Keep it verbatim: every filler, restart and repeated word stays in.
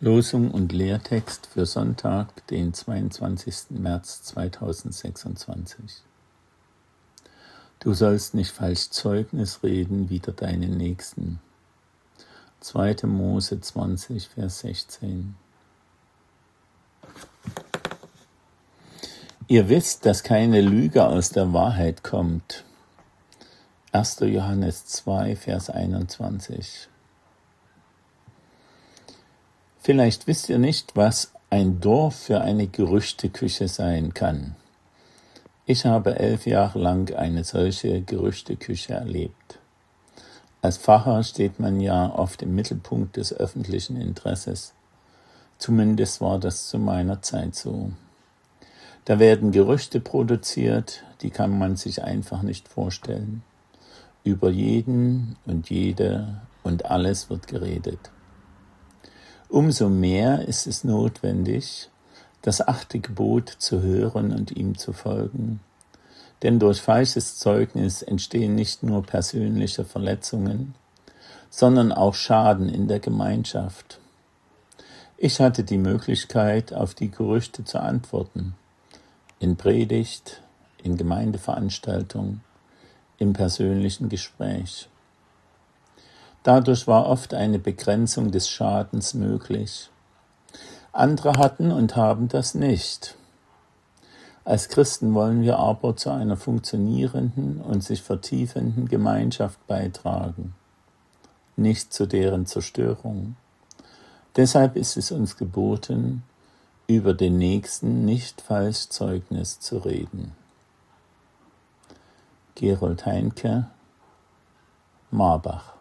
Losung und Lehrtext für Sonntag, den zweiundzwanzigsten März zweitausendsechsundzwanzig. Du sollst nicht falsch Zeugnis reden wider deinen Nächsten. zweiter Mose zwanzig, Vers sechzehn. Ihr wisst, dass keine Lüge aus der Wahrheit kommt. erster Johannes zwei, Vers einundzwanzig. Vielleicht wisst ihr nicht, was ein Dorf für eine Gerüchteküche sein kann. Ich habe elf Jahre lang eine solche Gerüchteküche erlebt. Als Pfarrer steht man ja oft im Mittelpunkt des öffentlichen Interesses. Zumindest war das zu meiner Zeit so. Da werden Gerüchte produziert, die kann man sich einfach nicht vorstellen. Über jeden und jede und alles wird geredet. Umso mehr ist es notwendig, das achte Gebot zu hören und ihm zu folgen. Denn durch falsches Zeugnis entstehen nicht nur persönliche Verletzungen, sondern auch Schaden in der Gemeinschaft. Ich hatte die Möglichkeit, auf die Gerüchte zu antworten. In Predigt, in Gemeindeveranstaltung, im persönlichen Gespräch. Dadurch war oft eine Begrenzung des Schadens möglich. Andere hatten und haben das nicht. Als Christen wollen wir aber zu einer funktionierenden und sich vertiefenden Gemeinschaft beitragen, nicht zu deren Zerstörung. Deshalb ist es uns geboten, über den Nächsten nicht falsch Zeugnis zu reden. Gerold Heinke, Marbach.